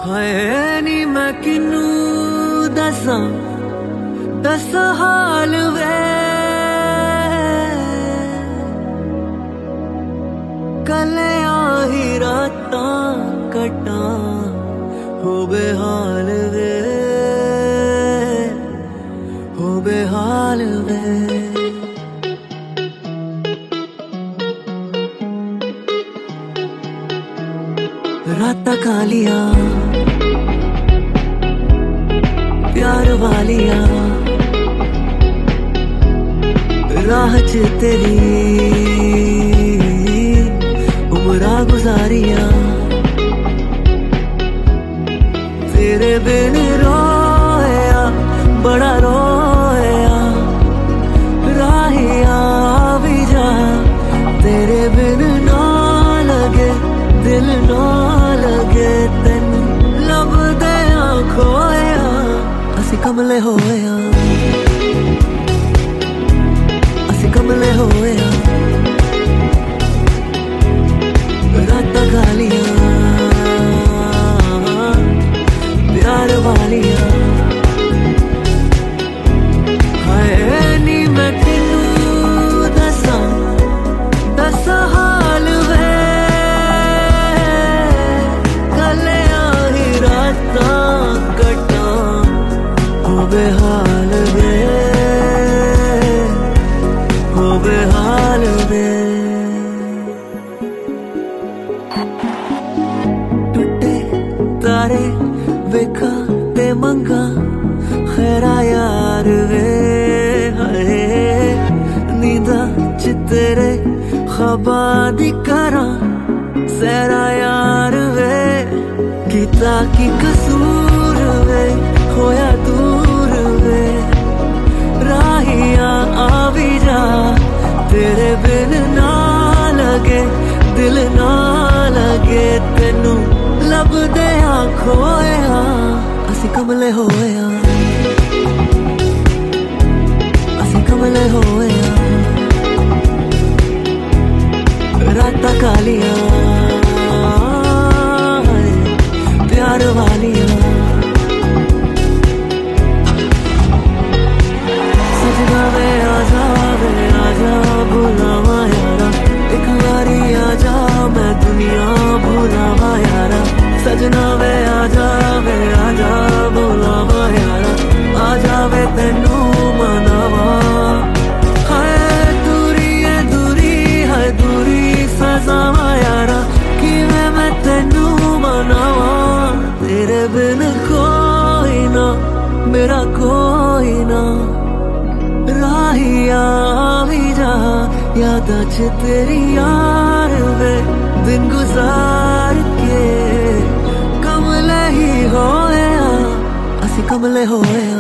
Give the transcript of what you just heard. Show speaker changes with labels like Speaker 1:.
Speaker 1: हाय नी मैं किनू दस हाल वे कलिया ही रातां कटा हो बेहाल वे हो बेहाल वे। रातां कालिया प्यार वालिया राह च तेरी उमरा गुजारिया तेरे बिन रोया बड़ा रोया राहिया भी जा तेरे बिन ना लगे दिल ना लगे तेन लभदे खोया असी कमले होया असी कमले होया रातां कालियां प्यार वालियां हाय नी मैं तेनू दस हाल वे कलिया ही रातां कटा हो बेहाल वे हो बेहाल वे। टुटे तारे वेखा ते मंगा खैरा यार वे हाय नींदा च तेरे ख्वाबां दी करां सैरा यार वे कीता की कसूर वे होया दूर वे राहिया आ भी जा तेरे बिन ना लगे दिल ना लगे तेनू लभदे खोया असी कमले होया असी कमले होया रातां कालियां प्यार वालियां सजना वे आजा बुलावा यारा एक बारी आजा मैं दुनिया भुलावा यारा सजना वे आजा बुलावा यारा आजा वे तेनू मनावा हाय दूरी है दूरी सजावा यारा किवें मैं तेनू मनावा तेरे बिन कोई ना मेरा कोई ना राहिया भी जा यादां च तेरी यार वे दिन गुजार के कमले ही होया असी कमले होया।